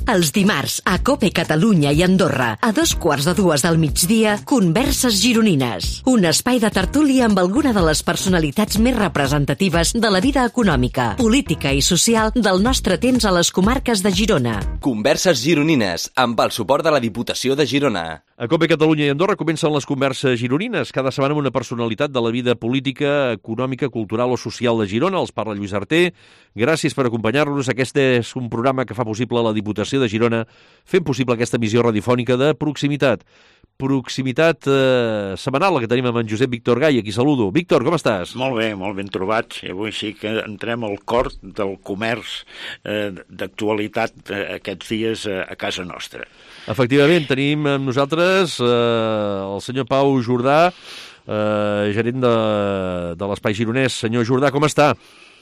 Els dimarts, a COPE Catalunya i Andorra, a 2:15 del migdia, Converses Gironines. Un espai de tertúlia amb alguna de les personalitats més representatives de la vida econòmica, política i social del nostre temps a les comarques de Girona. Converses Gironines, amb el suport de la Diputació de Girona. A COPE Catalunya i Andorra comencen les Converses Gironines, cada setmana amb una personalitat de la vida política, econòmica, cultural o social de Girona. Els parla Lluís Arter. Gràcies per acompanyar-nos. Aquest és un programa que fa possible la Diputació de Girona, fent possible aquesta emissió radiofònica de proximitat. Proximitat setmanal, la que tenim amb en Josep Víctor Gai, aquí saludo. Víctor, com estàs? Molt ben trobats. I avui sí que entrem al cor del comerç d'actualitat aquests dies a casa nostra. Efectivament, tenim amb nosaltres el senyor Pau Jordà, gerent de l'Espai Gironès. Senyor Jordà, com està?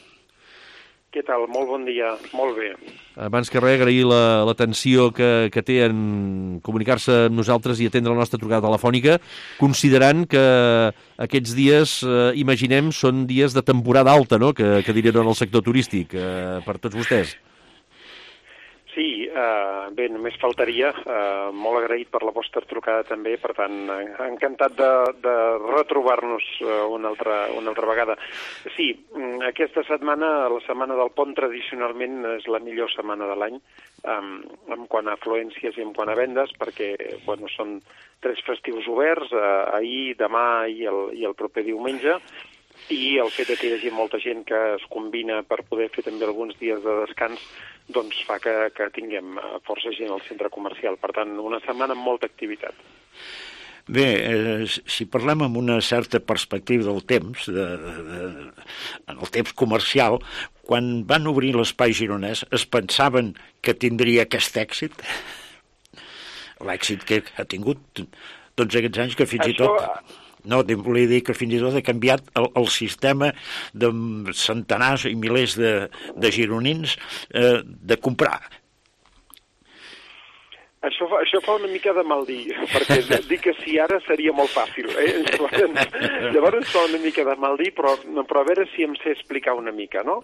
Què tal? Molt bon dia. Molt bé. Abans que res, agrair l'atenció que té en comunicar-se amb nosaltres i atendre la nostra trucada telefònica, considerant que aquests dies, imaginem, són dies de temporada alta, no?, que dirien en el sector turístic, per tots vostès. Sí, bé, només faltaria, molt agraït per la vostra trucada també, per tant, encantat de retrobar-nos una altra vegada. Sí, aquesta setmana, la setmana del pont, tradicionalment és la millor setmana de l'any, en quant a afluències i en quant a vendes, perquè bueno, són 3 festius oberts, ahir, demà i el proper diumenge, i el fet que hi hagi molta gent que es combina per poder fer també alguns dies de descans doncs fa que tinguem força gent al centre comercial. Per tant, una setmana amb molta activitat. Bé, si parlem amb una certa perspectiva del temps, en el temps comercial, quan van obrir l'Espai Gironès es pensaven que tindria aquest èxit? L'èxit que ha tingut tots aquests anys, que fins i tot... No, volia dir que fins i tot ha canviat el sistema de centenars i milers de gironins de comprar. Això fa una mica de mal dir, perquè dir que sí ara seria molt fàcil. Llavors fa una mica de mal dir, però a veure si em sé explicar una mica, no?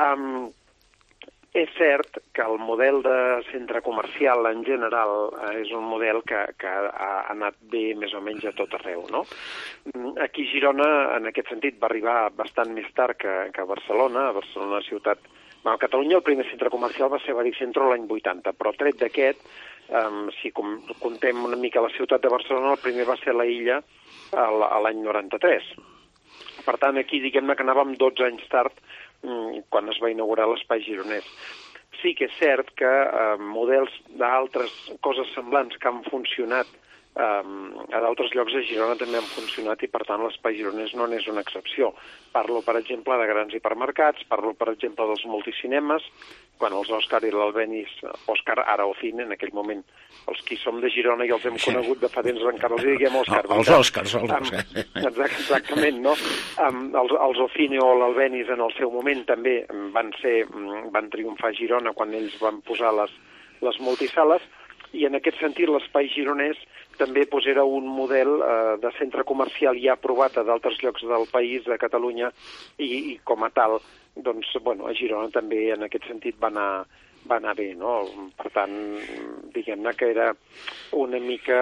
És cert que el model de centre comercial en general és un model que ha anat bé més o menys a tot arreu, no? Aquí a Girona, en aquest sentit, va arribar bastant més tard que a Barcelona. A Barcelona ciutat... A Catalunya el primer centre comercial va ser Baricentro l'any 80, però tret d'aquest, si contem una mica la ciutat de Barcelona, el primer va ser la Illa l'any 93. Per tant, aquí diguem-ne que anàvem 12 anys tard quan es va inaugurar l'Espai Gironès. Sí que és cert que models d'altres coses semblants que han funcionat a d'altres llocs de Girona també han funcionat i, per tant, l'Espai Gironès no n'és una excepció. Parlo, per exemple, de grans hipermercats, parlo, per exemple, dels multicinemes, quan els Òscar i l'Albenis, Òscar, ara o Cine, en aquell moment, els qui som de Girona i els hem conegut de fa temps encara els diguem Òscar. Els Òscars. Exactament, no? Els Ocine o l'Albenis en el seu moment també van triomfar a Girona quan ells van posar les multisales, i en aquest sentit l'Espai Gironès també era un model de centre comercial ja aprovat a d'altres llocs del país, de Catalunya, i com a tal, doncs, bueno, a Girona també en aquest sentit va anar bé, no? Per tant, diguem-ne que era una mica,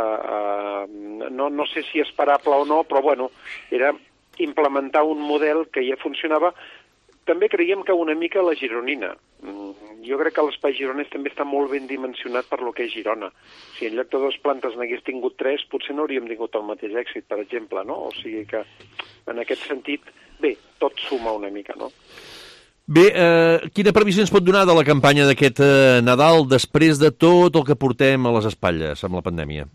no sé si esperable o no, però bueno, era implementar un model que ja funcionava. També creiem que una mica la gironina. Jo crec que l'Espai Gironès també està molt ben dimensionat per lo que és Girona. Si en lloc de 2 plantes n'hagués tingut 3, potser no hauríem tingut el mateix èxit, per exemple, no? O sigui que, en aquest sentit, bé, tot suma una mica, no? Bé, quina previsió ens pot donar de la campanya d'aquest Nadal després de tot el que portem a les espatlles amb la pandèmia?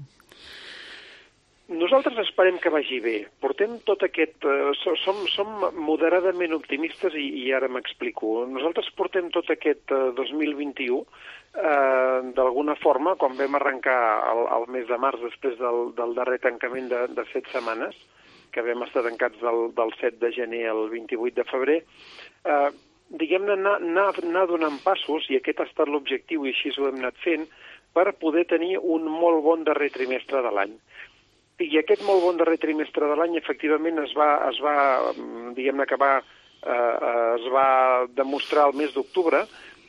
Nosaltres esperem que vagi bé. Portem tot aquest... Som moderadament optimistes i ara m'explico. Nosaltres portem tot aquest 2021 d'alguna forma, quan vam arrencar el mes de març després del darrer tancament de 7 setmanes, que vam estar tancats del 7 de gener al 28 de febrer, diguem-ne, anar donant passos, i aquest ha estat l'objectiu i així ho hem anat fent, per poder tenir un molt bon darrer trimestre de l'any. I aquest molt bon darrer trimestre de l'any, efectivament, es va demostrar el mes d'octubre,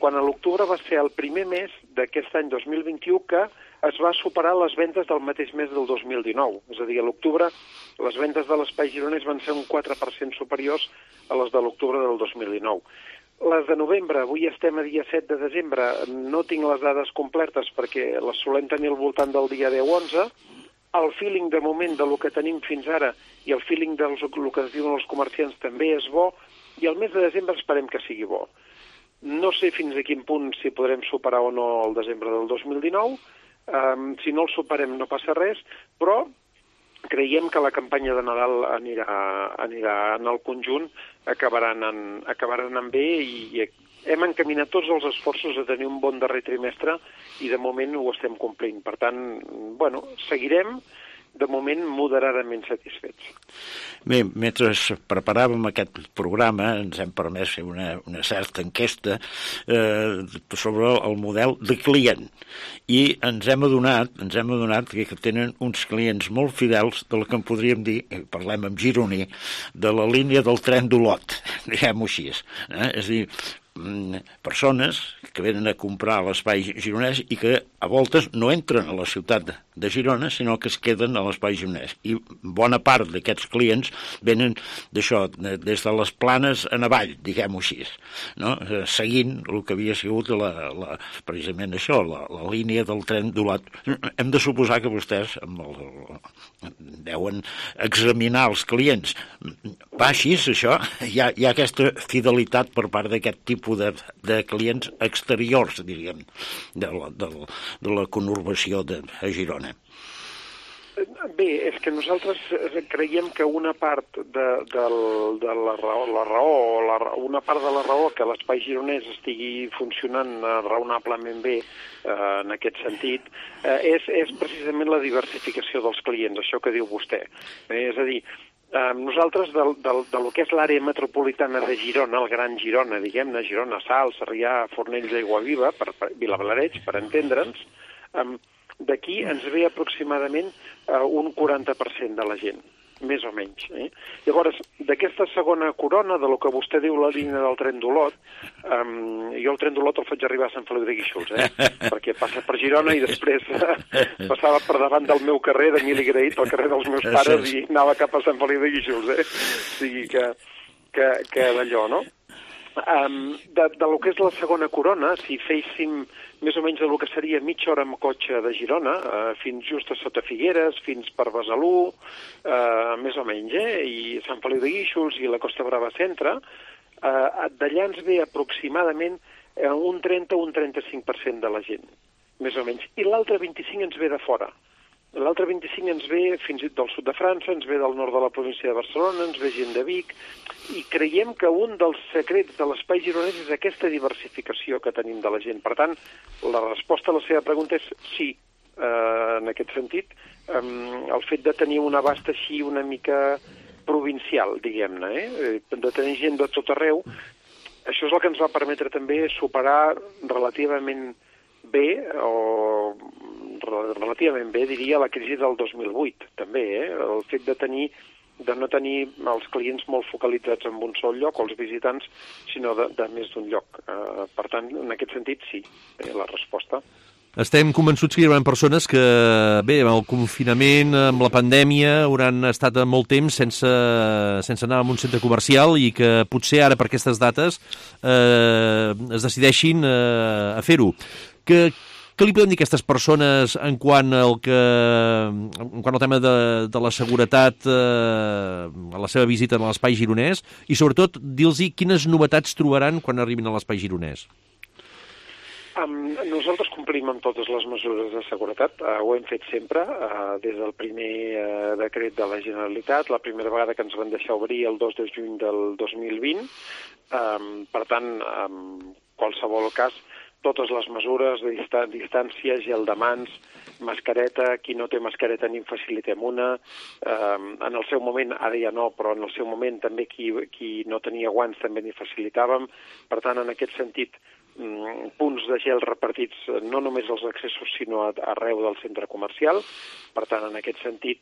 quan a l'octubre va ser el primer mes d'aquest any 2021 que es va superar les vendes del mateix mes del 2019. És a dir, a l'octubre les vendes de l'espai gironès van ser un 4% superiors a les de l'octubre del 2019. Les de novembre, avui estem a dia 7 de desembre, no tinc les dades completes perquè les solem tenir al voltant del dia 10-11. El feeling de moment del que tenim fins ara i el feeling del que es diuen els comerciants també és bo, i el mes de desembre esperem que sigui bo. No sé fins a quin punt si podrem superar o no el desembre del 2019, si no el superem no passa res, però creiem que la campanya de Nadal anirà en el conjunt, acabaran anant bé i hem encaminat tots els esforços a tenir un bon darrer trimestre i de moment ho estem complint. Per tant, seguirem de moment moderadament satisfets. Bé, mentre preparàvem aquest programa ens hem permès fer una certa enquesta sobre el model de client i ens hem adonat que tenen uns clients molt fidels del que en podríem dir, parlem en gironí, de la línia del tren d'Olot, diguem-ho així. És a dir, persones que venen a comprar a l'espai gironès i que a voltes no entren a la ciutat de Girona, sinó que es queden a l'espai gironès. I bona part d'aquests clients venen d'això, des de les Planes en avall, diguem-ho així, no? Seguint el que havia sigut precisament això, la línia del tren d'Olot. Hem de suposar que vostès deuen examinar els clients. Va així, això? Hi ha aquesta fidelitat per part d'aquest tipus de clients exteriors, diríem, de la conurbació de Girona. Bé, és que nosaltres creiem que una part de la raó, una part de la raó que l'espai gironès estigui funcionant raonablement bé en aquest sentit és precisament la diversificació dels clients, això que diu vostè. És a dir, nosaltres del que és l'àrea metropolitana de Girona, el Gran Girona, diguem-ne, Girona, Salt, Sarrià, Fornells, Aiguaviva, Vilablareix, per entendre'ns, d'aquí ens ve aproximadament un 40% de la gent, més o menys. Llavors, d'aquesta segona corona, de lo que vostè diu la línia del tren d'Olot, jo el tren d'Olot el faig arribar a Sant Feliu de Guíxols, perquè passa per Girona i després passava per davant del meu carrer d'Emili Grahit, el carrer dels meus pares, i anava cap a Sant Feliu de Guíxols, O sigui que d'allò, no? De lo que és la segona corona, si féssim més o menys del que seria mitja hora amb cotxe de Girona, fins just a Sota Figueres, fins per Besalú, més o menys, i Sant Feliu de Guíxols i la Costa Brava Centre, d'allà ens ve aproximadament un 30 o un 35% de la gent, més o menys. I l'altre 25% ens ve de fora. L'altre 25% ens ve fins i tot del sud de França, ens ve del nord de la província de Barcelona, ens ve gent de Vic, i creiem que un dels secrets de l'espai gironès és aquesta diversificació que tenim de la gent. Per tant, la resposta a la seva pregunta és sí, en aquest sentit. El fet de tenir un abast així una mica provincial, diguem-ne, de tenir gent de tot arreu, això és el que ens va permetre també superar relativament bé, diria, la crisi del 2008, també, el fet de no tenir els clients molt focalitzats en un sol lloc, o els visitants, sinó de més d'un lloc. Per tant, en aquest sentit, sí, la resposta. Estem convençuts que hi haurà persones que, bé, amb el confinament, amb la pandèmia, hauran estat molt temps sense anar a un centre comercial i que potser ara, per aquestes dates, es decideixin a fer-ho. Què li podem dir a aquestes persones en quant al tema de la seguretat a la seva visita a l'espai gironès i, sobretot, dir-los quines novetats trobaran quan arribin a l'espai gironès? Nosaltres complim amb totes les mesures de seguretat, ho hem fet sempre, des del primer decret de la Generalitat, la primera vegada que ens van deixar obrir el 2 de juny del 2020. Per tant, en qualsevol cas, totes les mesures de distància, gel de mans, mascareta, qui no té mascareta n'hi facilitem una, en el seu moment, ara ja no, però en el seu moment també qui no tenia guants també n'hi facilitàvem. Per tant, en aquest sentit, punts de gel repartits no només als accessos sinó arreu del centre comercial. Per tant, en aquest sentit,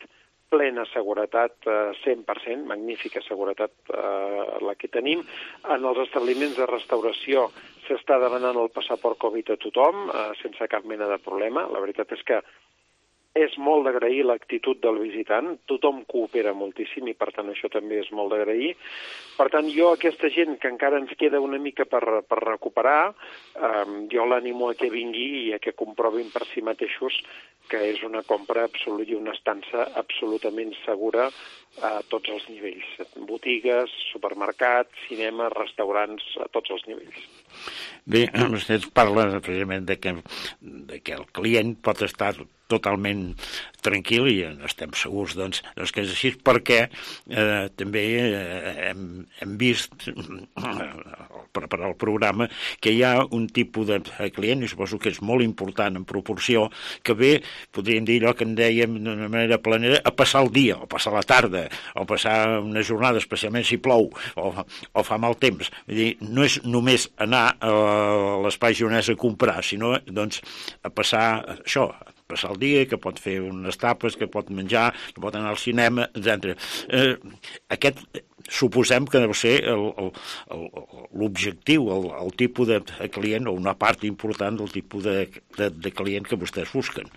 plena seguretat, 100%, magnífica seguretat la que tenim. En els establiments de restauració s'està demanant el passaport Covid a tothom, sense cap mena de problema. La veritat és que és molt d'agrair l'actitud del visitant, tothom coopera moltíssim i per tant això també és molt d'agrair. Per tant, jo aquesta gent que encara ens queda una mica per recuperar, jo l'animo a que vingui i a que comprovin per si mateixos que és una compra absoluta i una estança absolutament segura a tots els nivells. Botigues, supermercats, cinema, restaurants, a tots els nivells. Bé, vostè parla precisament de que el client pot estar totalment tranquil i estem segurs doncs, que és així perquè també hem vist preparar el programa que hi ha un tipus de client, i suposo que és molt important en proporció, que ve, podríem dir allò que en dèiem d'una manera planera, a passar el dia, o passar la tarda, o passar una jornada, especialment si plou o fa mal temps. Vull dir, no és només anar a l'espai gironès a comprar, sinó doncs, a passar això, passar el dia, que pot fer unes tapes, que pot menjar, que pot anar al cinema, etc. Aquest suposem que deu ser l'objectiu, el tipus de client, o una part important del tipus de client que vostès busquen.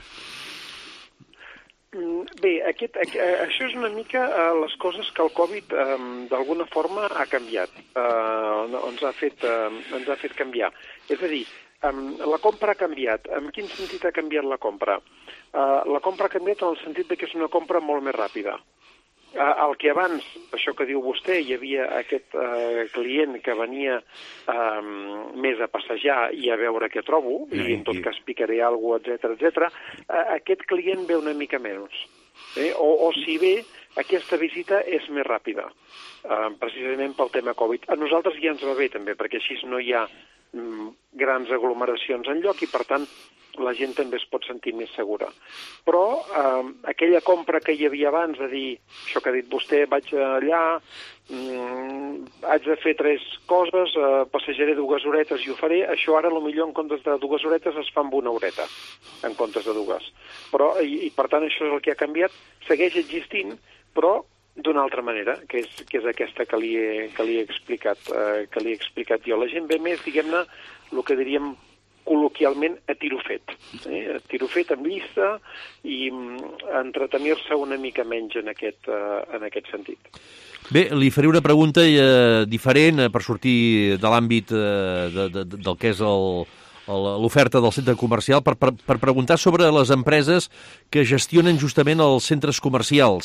Bé, això és una mica les coses que el Covid d'alguna forma ha canviat, ens ha fet canviar. És a dir, la compra ha canviat. En quin sentit ha canviat la compra? La compra ha canviat en el sentit que és una compra molt més ràpida. El que abans, això que diu vostè, hi havia aquest client que venia més a passejar i a veure què trobo, i en tot cas picaré alguna cosa, etc. Aquest client ve una mica menys. O si bé, aquesta visita és més ràpida, precisament pel tema Covid. A nosaltres ja ens va bé també, perquè així no hi ha grans aglomeracions enlloc i, per tant, la gent també es pot sentir més segura. Però aquella compra que hi havia abans, de dir, això que ha dit vostè, vaig allà, haig de fer 3 coses, passejaré 2 horetes i ho faré, això ara potser en comptes de 2 horetes es fa amb 1 horeta, en comptes de 2. Però, i per tant això és el que ha canviat, segueix existint, però d'una altra manera, que és aquesta que li he explicat jo. La gent ve més, diguem-ne, el que diríem col·loquialment a tiro fet. A tiro fet amb llista i entretenir-se una mica menys en aquest sentit. Bé, li faré una pregunta diferent per sortir de l'àmbit del que és l'oferta del centre comercial per preguntar sobre les empreses que gestionen justament els centres comercials.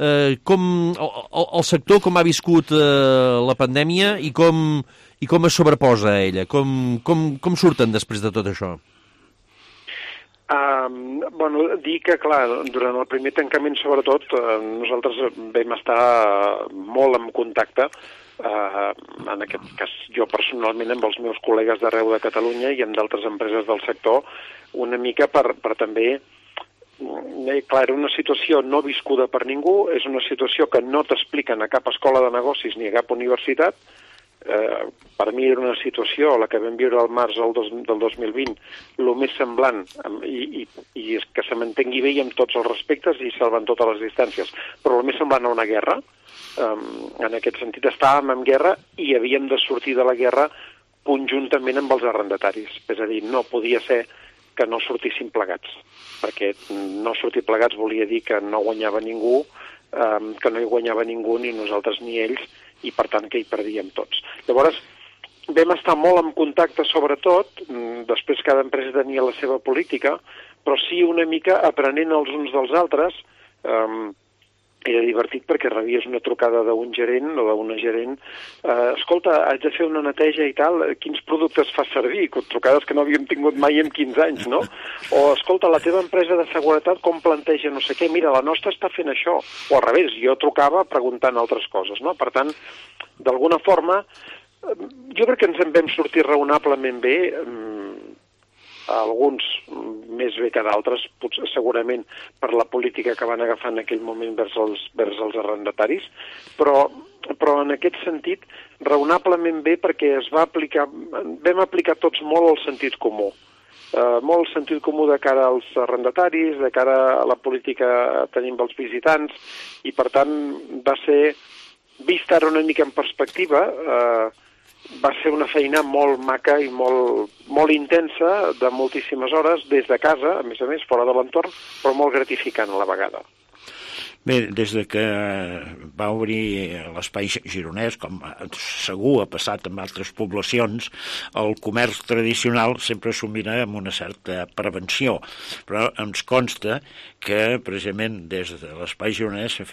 El sector com ha viscut la pandèmia i com es sobreposa a ella? Com surten després de tot això? Dir que, clar, durant el primer tancament, sobretot, nosaltres vam estar molt en contacte, en aquest cas jo personalment, amb els meus col·legues d'arreu de Catalunya i amb d'altres empreses del sector, una mica per també... Clar, era una situació no viscuda per ningú, és una situació que no t'expliquen a cap escola de negocis ni a cap universitat. Per mi era una situació, la que vam viure al març del 2020, el més semblant, i que se m'entengui bé i amb tots els respectes i salvant totes les distàncies, però el més semblant a una guerra. En aquest sentit estàvem en guerra i havíem de sortir de la guerra conjuntament amb els arrendataris. És a dir, no podia ser que no sortíssim plegats, perquè no sortir plegats volia dir que no guanyava ningú, que no hi guanyava ningú, ni nosaltres ni ells, i per tant que hi perdíem tots. Llavors, vam estar molt en contacte, sobretot, després cada empresa tenia la seva política, però sí una mica aprenent els uns dels altres. Era divertit perquè rebies una trucada d'un gerent o d'una gerent, escolta, haig de fer una neteja i tal, quins productes fas servir? Trucades que no havíem tingut mai en 15 anys, no? O, escolta, la teva empresa de seguretat com planteja no sé què? Mira, la nostra està fent això. O al revés, jo trucava preguntant altres coses, no? Per tant, d'alguna forma, jo crec que ens en vam sortir raonablement bé, alguns més bé que d'altres, segurament per la política que van agafar en aquell moment vers els arrendataris, però en aquest sentit raonablement bé perquè vam aplicar tots molt el sentit comú. molt sentit comú de cara als arrendataris, de cara a la política tenim els visitants, i per tant va ser, vist ara una mica en perspectiva, va ser una feina molt maca i molt intensa, de moltíssimes hores, des de casa, a més, fora de l'entorn, però molt gratificant a la vegada. Bé, des de que va obrir l'espai gironès, com segur ha passat en altres poblacions, el comerç tradicional sempre s'ho mira amb una certa prevenció, però ens consta que precisament des de l'espai gironès s'ha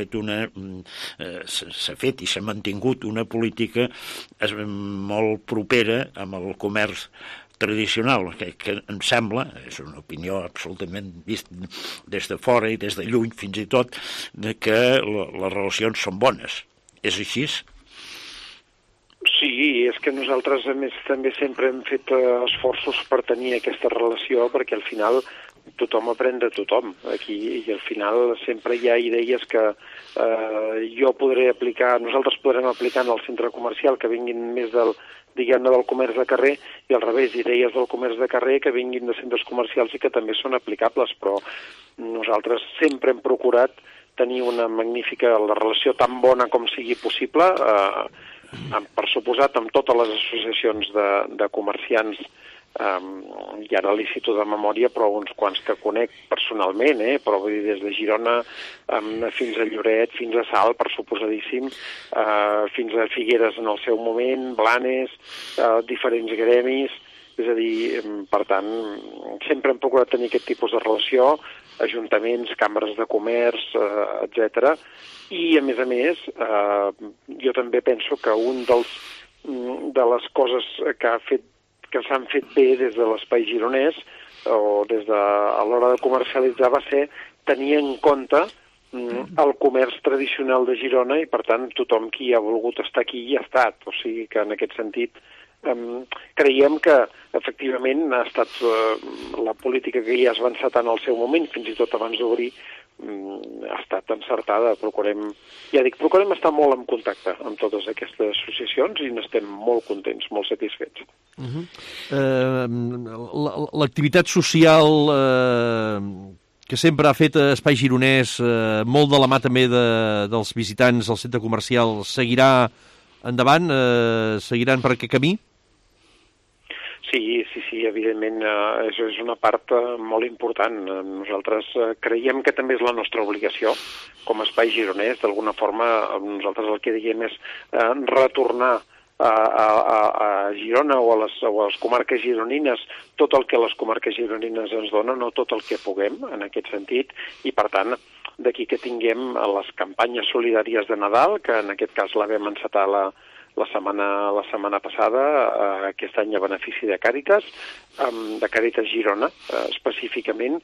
fet i s'ha mantingut una política molt propera amb el comerç tradicional, que em sembla, és una opinió absolutament vist des de fora i des de lluny fins i tot, que les relacions són bones. És així? Sí, és que nosaltres, a més, també sempre hem fet esforços per tenir aquesta relació, perquè al final tothom aprèn de tothom aquí, i al final sempre hi ha idees que jo podré aplicar, nosaltres podrem aplicar en el centre comercial, que vinguin més del comerç de carrer, i al revés, idees del comerç de carrer que vinguin de centres comercials i que també són aplicables, però nosaltres sempre hem procurat tenir una magnífica, la relació tan bona com sigui possible, per suposat amb totes les associacions de comerciants, i ara li cito de memòria, però uns quants que conec personalment, però vull dir, des de Girona fins a Lloret, fins a Salt, per suposadíssim, fins a Figueres en el seu moment, Blanes, diferents gremis, és a dir, per tant, sempre hem procurat tenir aquest tipus de relació, ajuntaments, càmeres de comerç, etc. I, a més, jo també penso que de les coses que s'han fet bé des de l'espai gironès o a l'hora de comercialitzar va ser tenir en compte el comerç tradicional de Girona, i per tant tothom qui ha volgut estar aquí hi ha estat. O sigui que en aquest sentit creiem que efectivament ha estat la política que ja es va encetar en el seu moment, fins i tot abans d'obrir, ha estat encertada. Procurem estar molt en contacte amb totes aquestes associacions i n'estem molt contents, molt satisfets. L'activitat social que sempre ha fet Espai Gironès, molt de la mà també dels visitants al centre comercial, seguirà endavant? Seguiran per aquest camí? Sí, evidentment, això és una part molt important. Nosaltres creiem que també és la nostra obligació com a Espai Gironès. D'alguna forma, nosaltres el que diem és retornar a Girona o a les comarques gironines tot el que les comarques gironines ens donen, no tot el que puguem en aquest sentit, i per tant d'aquí que tinguem les campanyes solidàries de Nadal, que en aquest cas la vam encetar la setmana passada, aquest any a benefici de Càritas Girona, específicament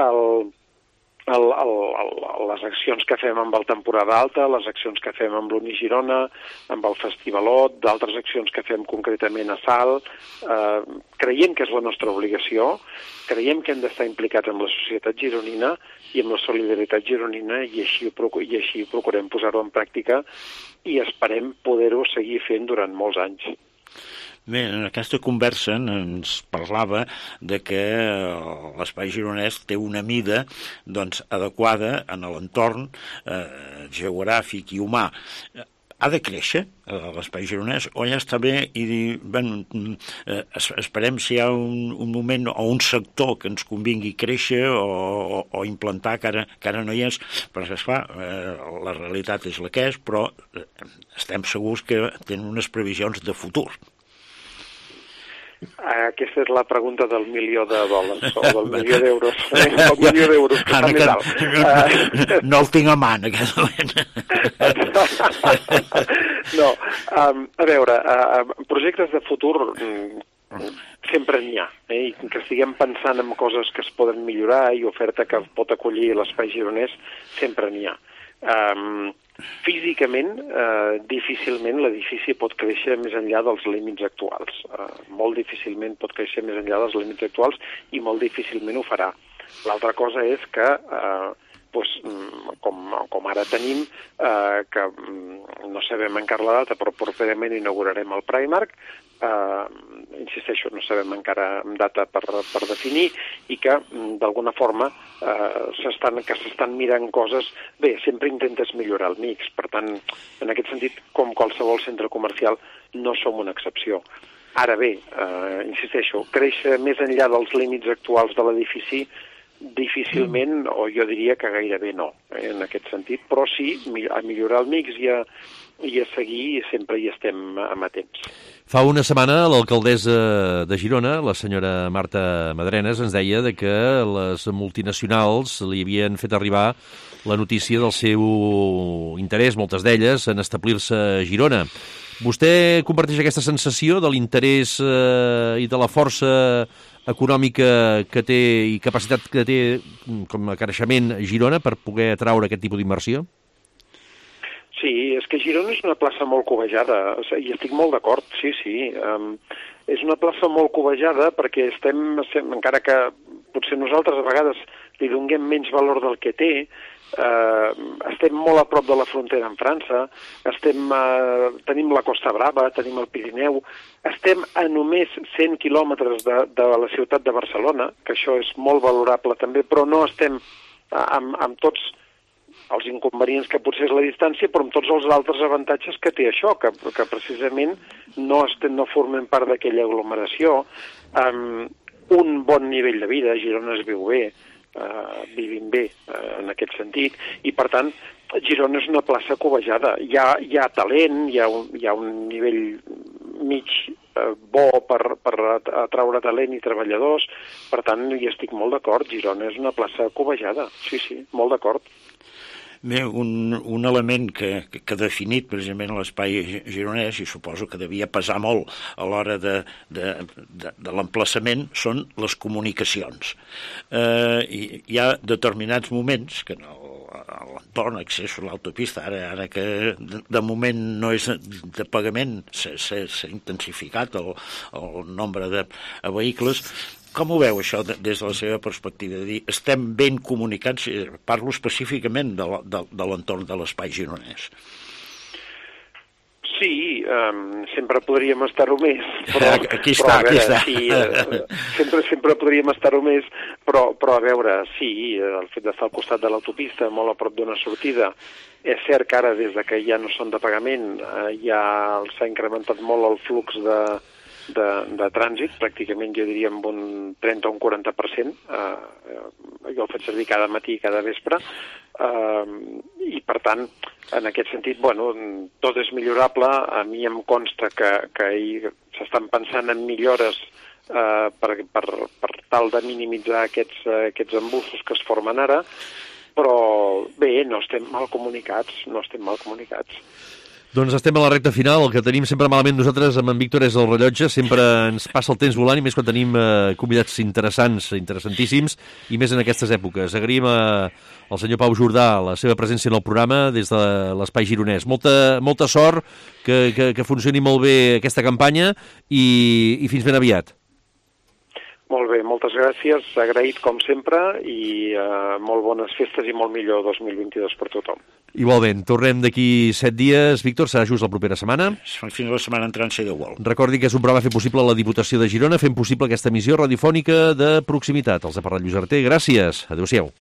les accions que fem amb el Temporada Alta, les accions que fem amb l'Uni Girona, amb el Festivalot, d'altres accions que fem concretament a Salt. Creiem que és la nostra obligació, creiem que hem d'estar implicats amb la societat gironina i amb la solidaritat gironina, i així procurem posar-ho en pràctica i esperem poder-ho seguir fent durant molts anys. Bé, en aquesta conversa ens parlava de que l'espai gironès té una mida adequada en l'entorn geogràfic i humà. Ha de créixer l'espai gironès o ja està bé i esperem si hi ha un moment o un sector que ens convingui créixer o implantar que ara no hi és, perquè esclar, la realitat és la que és, però estem segurs que tenen unes previsions de futur. Aquesta és la pregunta del $1.000.000 o del $1.000.000. El $1.000.000 que està més alt. No el tinc a mà en aquest moment. No, a veure, projectes de futur sempre n'hi ha, i que estiguem pensant en coses que es poden millorar i oferta que pot acollir l'espai gironès, sempre n'hi ha. Físicament, difícilment l'edifici pot créixer més enllà dels límits actuals. Molt difícilment pot créixer més enllà dels límits actuals i molt difícilment ho farà. L'altra cosa és que com ara tenim, que no sabem encara la data, però properament inaugurarem el Primark, insisteixo, no sabem encara data per definir, i que d'alguna forma s'estan mirant coses. Bé, sempre intentes millorar el mix, per tant, en aquest sentit, com qualsevol centre comercial, no som una excepció. Ara bé, insisteixo, créixer més enllà dels límits actuals de l'edifici difícilment, o jo diria que gairebé no, en aquest sentit, però sí a millorar el mix i a seguir, sempre hi estem amatents. Fa una setmana l'alcaldessa de Girona, la senyora Marta Madrenas, ens deia que les multinacionals li havien fet arribar la notícia del seu interès, moltes d'elles, en establir-se a Girona. Vostè comparteix aquesta sensació de l'interès i de la força econòmica que té i capacitat que té com a creixement Girona per poder atraure aquest tipus d'inversió? Sí, és que Girona és una plaça molt cobejada, i estic molt d'acord, sí. És una plaça molt cobejada perquè estem, encara que potser nosaltres a vegades li donem menys valor del que té, estem molt a prop de la frontera amb França, tenim la Costa Brava, tenim el Pirineu, estem a només 100 quilòmetres de la ciutat de Barcelona, que això és molt valorable també, però no estem amb tots els inconvenients que potser és la distància, però amb tots els altres avantatges que té això, que precisament no formem part d'aquella aglomeració, un bon nivell de vida, Girona es viu bé, vivim bé en aquest sentit, i per tant Girona és una plaça cobejada. Hi ha talent, hi ha un nivell mig bo per atraure talent i treballadors, per tant hi estic molt d'acord, Girona és una plaça cobejada, sí, molt d'acord. Bé, un element que ha definit precisament l'espai gironès, i suposo que devia pesar molt a l'hora de l'emplaçament, són les comunicacions. Hi ha determinats moments que a l'entorn, accés a l'autopista, ara que de moment no és de pagament, s'ha intensificat el nombre de vehicles. Com ho veu, això, des de la seva perspectiva? Estem ben comunicats? Parlo específicament de l'entorn de l'espai gironès. Sí, sempre podríem estar-ho més. Però, aquí està. Sí, sempre podríem estar-ho més, però a veure, sí, el fet d'estar al costat de l'autopista, molt a prop d'una sortida, és cert que ara, des que ja no són de pagament, s'ha incrementat molt el flux de trànsit, pràcticament jo diria amb un 30 o un 40%, jo el faig servir cada matí i cada vespre, i per tant, en aquest sentit, tot és millorable. A mi em consta que s'estan pensant en millores per tal de minimitzar aquests embussos que es formen ara, però bé, no estem mal comunicats. Doncs estem a la recta final. El que tenim sempre malament nosaltres amb en Víctor és el rellotge. Sempre ens passa el temps volant, i més quan tenim convidats interessants, interessantíssims, i més en aquestes èpoques. Agraïm al senyor Pau Jordà la seva presència en el programa des de l'Espai Gironès. Molta sort, que funcioni molt bé aquesta campanya, i fins ben aviat. Molt bé, moltes gràcies, agraït com sempre, i molt bones festes i molt millor 2022 per tothom. Igualment, tornem d'aquí 7 dies. Víctor, serà just la propera setmana? Fins la setmana entrant, si Déu vol. Recordi que és un programa fet possible a la Diputació de Girona, fent possible aquesta emissió radiofònica de proximitat. Els ha parlat Lluís Arter, gràcies, adéu-siau.